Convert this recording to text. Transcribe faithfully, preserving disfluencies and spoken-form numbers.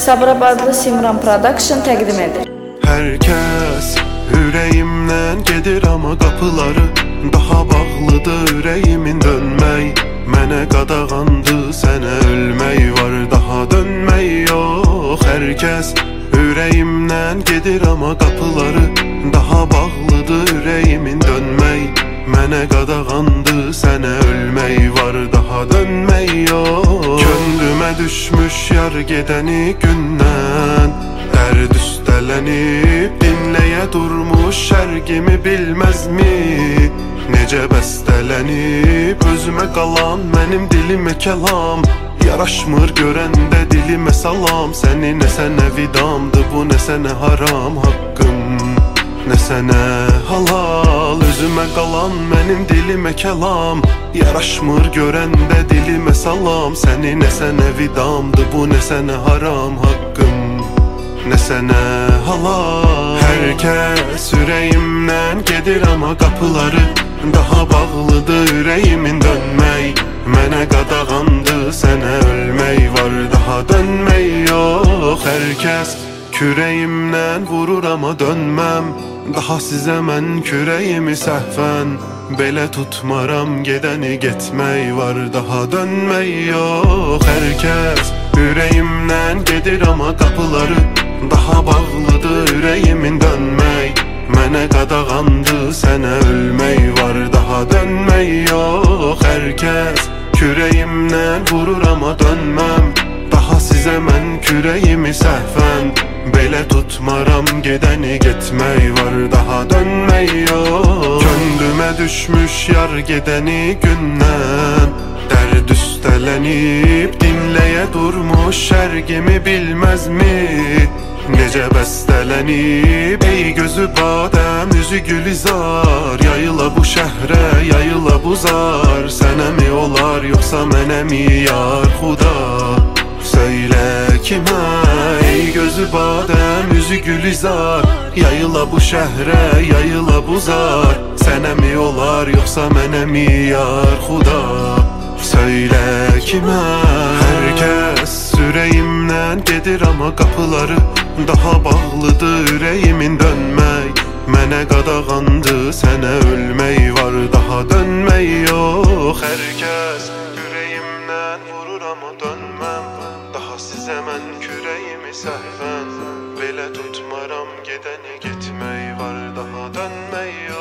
Sabirabadlı Simran Production təqdim edir. Herkes ürəyimdən gedir ama qapıları daha bağlıdır, ürəyimin dönmək mənə qadağandı, sənə ölmək var, daha dönmək yox. Herkes ürəyimdən gedir ama qapıları daha bağlıdır, ürəyimin dönmək mənə qadağandı, sənə ölmək var, daha dönmək yox. Könlümə düşmüş yar gedəni gündən, dərd üstələnib dinləyə durmuş şərqimi bilməz mi? Necə bəstələnib özümə qalan mənim dilimə kəlam, yaraşmır görəndə dilimə salam. Səni nə sənə vidamdır bu, nə sənə haram haqqım, nə sənə halal. Özümə qalan mənim dilimə kəlam, yaraşmır görəndə dilimə salam. Səni nə sənə vidamdır bu, nə sənə haram haqqım, nə sənə halal. Herkes ürəyimdən gedir ama qapıları daha bağlıdır, ürəyimin dönmək mənə qadağandı, sənə ölmək var, daha dönmək yox. Herkes kürəyimdən vurur ama dönməm, daha sizə mən kürəyimi səhvən belə tutmaram, gedəni getmək var, daha dönmək yox. Herkes ürəyimdən gedir ama qapıları daha bağlıdır, ürəyimin dönmək mənə qadağandı, sənə ölmək var, daha dönmək yox. Herkes kürəyimdən vurur ama dönməm, daha sizə mən kürəyimi səhvən belə tutmaram, gedəni getmək var, daha dönmək yox. Könlümə düşmüş yar gedəni gündən, dərd üstələnib dinləyə durmuş şərqimi bilməz mi? Necə bəstələnib ey gözü badəm, üzü gülizar, yayıla bu şəhrə, yayıla bu zar. Sənə mi olar yoxsa mənə mi yar xuda? Söylə kimə ey gözü badəm, üzü gülizar, yayıla bu şəhrə, yayıla bu zar. Sənə mi olar yoxsa mənə mi yar xuda? Söylə kimə? Herkes ürəyimdən gedir ama qapıları daha bağlıdır, ürəyimin dönmək mənə qadağandı, sənə ölmək var, daha dönmək yox. Herkes ürəyimdən vurur ama dönməm, daha sizə mən kürəyimi səhvən belə tutmaram, gedəni getmək var, daha dönmək yox.